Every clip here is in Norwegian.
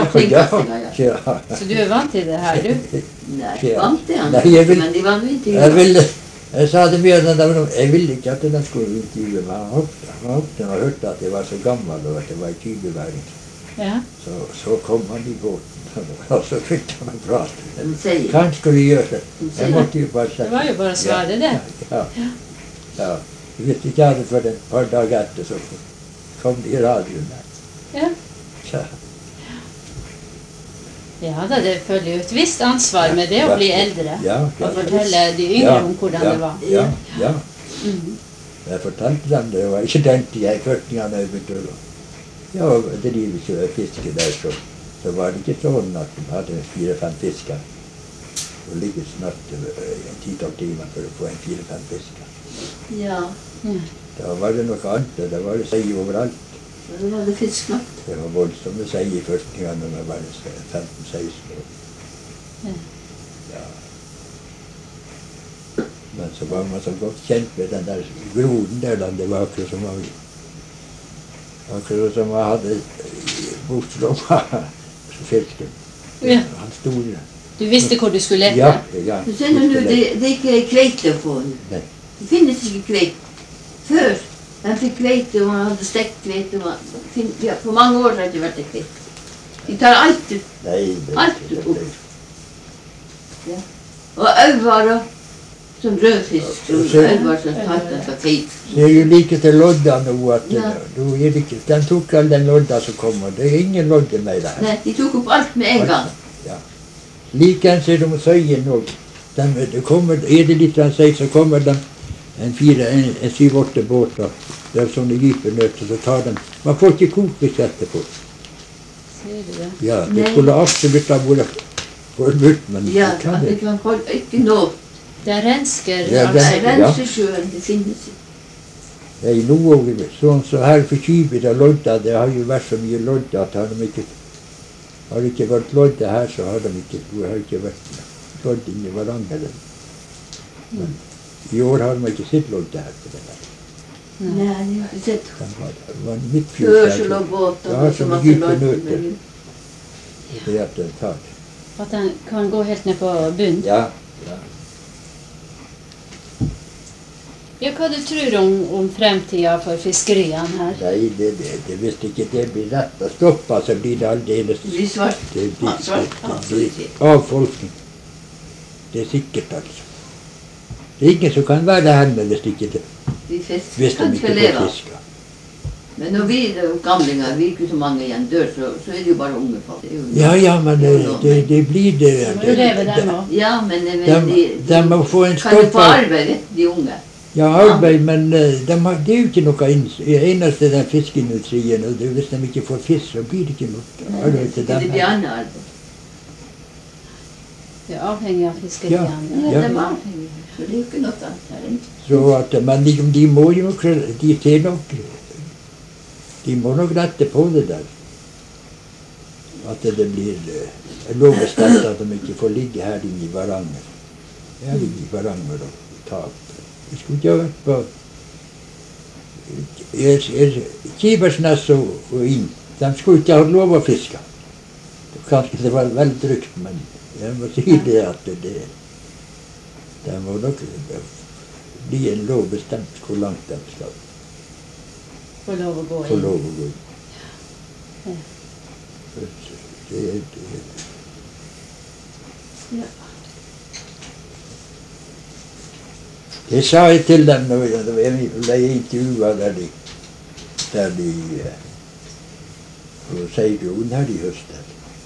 Ja. Så du er vant til det her, du? Nei, vant det han. Nei, jeg vil- Men de var noe intervjuet. Jeg sa til Bjørn at jeg ville ikke at den skulle intervjue meg. Han åpnet og hørte at jeg var så gammel og at jeg var 20-væring. Ja. Så kom han i båten, og så fikk han meg prate. De sier. Hva skulle du gjøre? De Jeg sier. måtte jo bare Det var jo bare å svare det. Ja. Hvis ikke jeg hadde for et par dager etter, så kom det i radioen der. Ja. Ja. Ja da, det følger jo et visst ansvar med det å bli eldre. Ja, Og fortelle de yngre om hvordan det var. Ja. Mhm. Jeg fortalte dem det, var ikke den tida i 40-årene jeg begynte å drive ikke fiske der, så var det ikke sånn at de hadde 4-5 fisker. Og ligge snart 10-12 timer for å få en 4-5 fisker. Ja, Da var det noe annet, da var det sei overalt. så var det fisk nok. Det var voldsomme sei i første gang når jeg var 15-16 år. Ja. Ja. Men så var man så godt kjent med den der groden der, det var akkurat som jeg hadde bukselomma fisken. Ja. Han store. Du visste hvor du skulle lete? Ja. Du ser nå, det er ikke kveite å få nå. Nei. Det finnes ikke kveite. Før de fikk kveite, og man hadde stekt kveite. Ja, for mange år har det ikke vært det kveite. De tar alt ut. Nei, Alt opp. Ja. Og øyvarer som rødfisk, som øyvarer som tatt av kveite. Det er jo like til lodda nå at Ja. den tok all den lodda som kommer. Det er ingen lodde mer der. Nei, de tok opp alt med en gang. Ja. Likeens er det om søyen nå. Er det litt søy, så kommer de en 7-8 båter. Det er sånne dype nøtter, så tar de. Man får ikke kokfisk etterpå. Sier du det? Ja, det Nei. skulle absolutt ha vært forbudt, men Ja, det kan at det. det kan folk ikke nå. Det er rensker. Ja, altså. den- Nei, rensesjøen, det finnes ikke. Nei, noe sånn så her for Kybir og lodda, det har jo vært så mye lodda at har det ikke vært lodda her, så har det ikke vært lodd inni hverandre. Men i år har de ikke sett lodda her på det der. Nei, jeg har ikke sett. Det var en midtfjord Førsel og båter. Ja, og som masse dype lodder. nøtter. Det er at den tar. At den kan gå helt ned på bunnen. Ja. Ja, hva du tror om fremtida for fiskeriene her? Nei, hvis ikke det blir rett å stoppe, så blir det aldeles Det blir svart. Det blir, Svart. det blir avfolkning. Det er sikkert, altså. Det er ingen som kan være her med hvis ikke det, Vi hvis fisker, de kan ikke skal leve får av. fiske. Men når vi gamlinger, vi er ikke så mange igjen, dør, så er det jo bare unge folk. Det er jo- Ja, men det blir det. Så må du leve dem òg. Ja, men De må få en kan jo få stopp. arbeid, de unge. Ja, arbeid, men det er jo ikke noe eneste den fiskeindustrien. Og hvis de ikke får fisk, så blir det ikke noe arbeid til dem. Det blir annet arbeid. Du er avhengig av fiskeriene. Ja, Ja. de er avhengige. Så det er jo ikke noe annet her. Så at, men de må jo de ser nok de må nok rette på det der. At det blir lovbestemt at de ikke får ligge her inne i Varanger. Her inne i Varanger og ta opp. Vi skulle ikke ha vært på Kibersnes og inn. De skulle ikke ha lov å fiske. Kanskje det var vel trygt, men jeg må si det at det må nok bli en lov bestemt hvor langt de skal Få lov å gå få inn. lov å gå inn. Ja. Det Ja. Det sa jeg til dem når jeg ble intervjuet der de på Seidroen her i høst.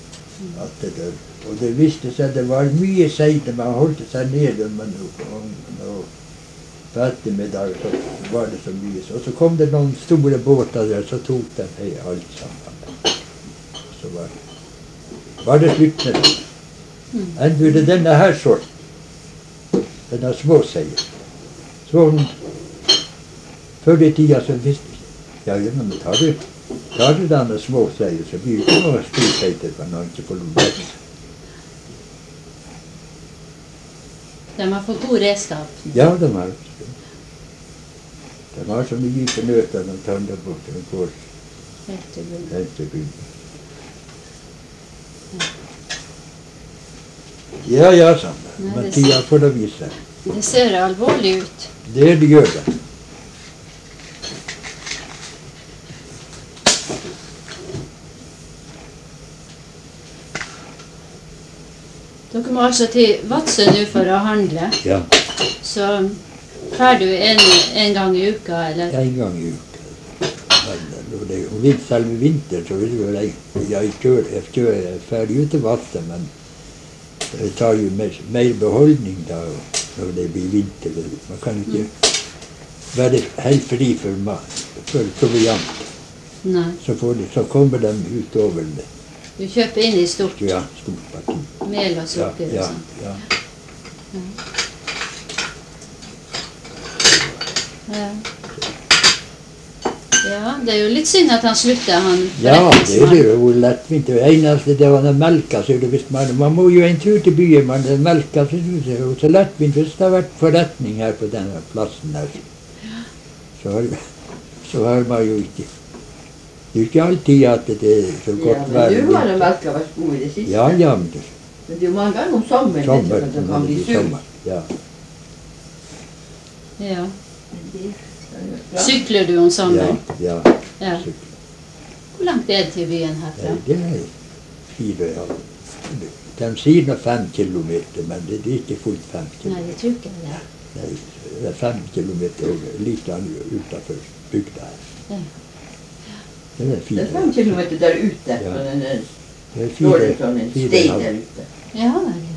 Og det viste seg det var mye seid, man holdt seg nede, men på ettermiddag så var det så mye. Og så kom det noen store båter der, så tok de alt sammen. Så var det slutt med det. Enda det denne her sorten, denne småseier. Sånn, før i tida så visste jeg, ja, men tar du denne småseier, så blir det ikke noe storseiter, for man ikke får lov vekst. De har fått god redskap. Ja, de har det. De har så mye på nøtter, de tar det bort, de går Helt til bunnen. helt til byen. Ja, ja, sånn. Nei, Men det- tida får det vise. Det ser alvorlig ut. Det gjør det. Dere må altså til Vadsø nå for å handle. Ja, Så drar du en gang i uka, eller? en gang i uka. Men når det er selve vinter, så vil det være jeg kjører ferdig ut til Vadsø, men det tar jo mer beholdning da når det blir vinter. Man kan ikke være helt fri for proviant. Nei. Så kommer de utover det. Du kjøper inn i stort. Ja, stort parti. Mel og sukker og Ja, sånt. ja. Ja. Ja, det er jo litt synd at han slutter, han Ja, det er forretningsmannen. jo lettvint. Det eneste det var den melka, så det hvis man må jo en tur til byen, men den melka så det er jo så lettvint hvis det har vært forretning her på denne plassen her. Så har man jo ikke. Det er jo ikke alltid at det er så Ja, godt men vær. du har melka vært god i det siste. Ja, ja, men det Men det er jo mange ganger om sommeren sommer, at det kan bli det sur. sommer. Ja. Ja. Ja. Sykler du om Ja, sommeren? ja. Ja. Hvor langt er det til byen herfra? Nei, det er 4, ja. De sier nå 5 kilometer, men det er ikke fullt 5 Nei, kilometer. det tror ikke jeg det. Nei, det er 5 kilometer litt utenfor bygda her. Ja. Det er Det 4. er 5 kilometer der ute, Ja. fra den der Det er står 4, det fra en 4, stein der ute. Ja, vel, ja.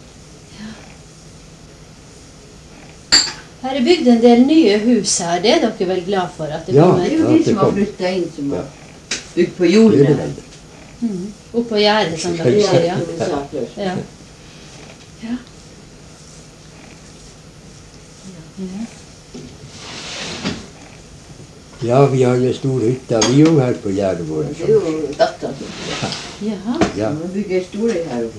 Her er bygd en del nye hus her. Det er dere vel glad for at det Ja. Det kommer? er jo Ja, de det som har kom. flyttet inn, som Ja. har bygd på Det er jorden. det her. vel. Opp på gjerdet, som Ja, dere sier. Ja. som vi sa før. Ja. Ja. Ja. Ja, vi har jo stor hytte, vi jo her på gjerdet vårt. Det er jo datteren som Jaha. Ja. må bygge store her oppe.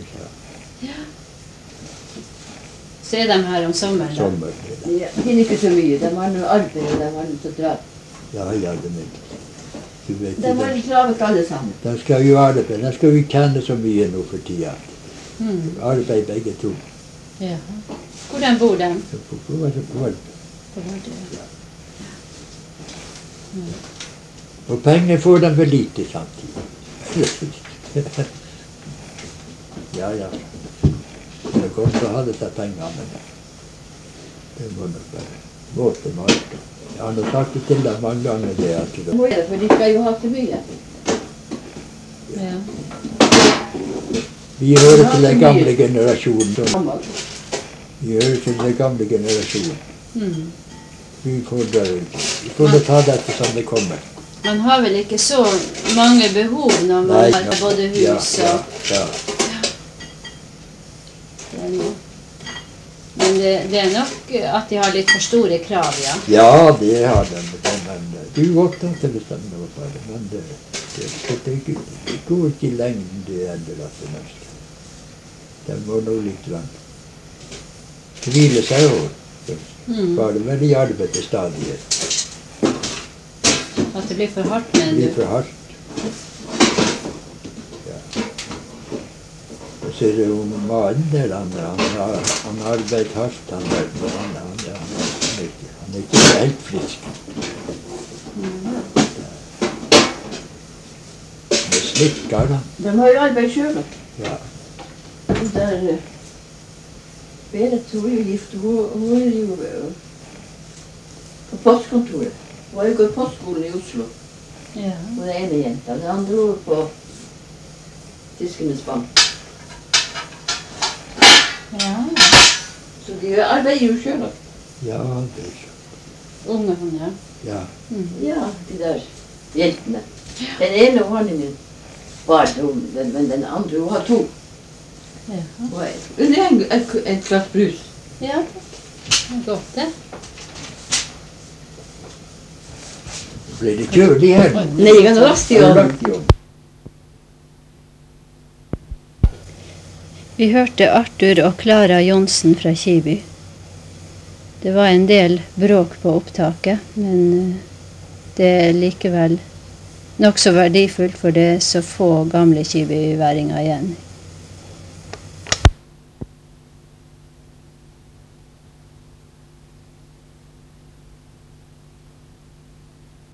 Så er de her om sommeren, da? Sommer. De finner ikke så mye. De har noe arbeid, og de har noe så travelt. Ja, ja, du vet De har litt travelt alle sammen. de skal jo arbeide, de skal jo tjene så mye nå for tida. Mm. Arbeid begge to. Ja. Hvordan bor de? Så på Vardø. På Vardø. Og penger får de for lite samtidig. Ja, ja. Det er godt å ha disse pengene, men det må nok være måte med alt. Jeg har nå sagt det til dem mange ganger det at De må gjøre det, for de skal jo ha så mye. Ja. vi hører til den gamle generasjonen. Gammel. Vi hører til den gamle generasjonen. Mm. Vi får da ta dette som det kommer. Man har vel ikke så mange behov når man Nei, har både hus ja, og ja. det er noe. Men det er nok at de har litt for store krav, ja. Ja, det har de. Men du godt at det bestemmer noe for det. Men det går ikke i lengden det heller at det meste. De må nå litt langt. Hvile seg over. Mm. Bare vel i arbeid til stadighet. At det blir for hardt, Det mener blir du? for hardt. Ja. Og så er det jo mannen der, han arbeider hardt, han der. Han er ikke helt frisk. Det slikker han. De har jo arbeid selv. Ja. Og der Berit, hun er jo gift. Hun er jo på postkontoret. Hun har jo gått postskolen i Oslo. Ja. Hun er ene jenta. Den andre hun er på Fiskenes Bank. Ja. Så de arbeider jo selv. Ja, det er så. Unge hun, ja. Ja. Mm. Ja, de der jentene. Den ene hun har en barn, men den andre hun har to. Ja. Vil du ha et glass brus? Ja, takk. Det er godt, det. Blir det kjølig her? Nei, jeg kan raste i ovnen. Vi hørte Arthur og Klara Johnsen fra Kiby. Det var en del bråk på opptaket, men det er likevel nokså verdifullt, for det er så få gamle kibyværinger igjen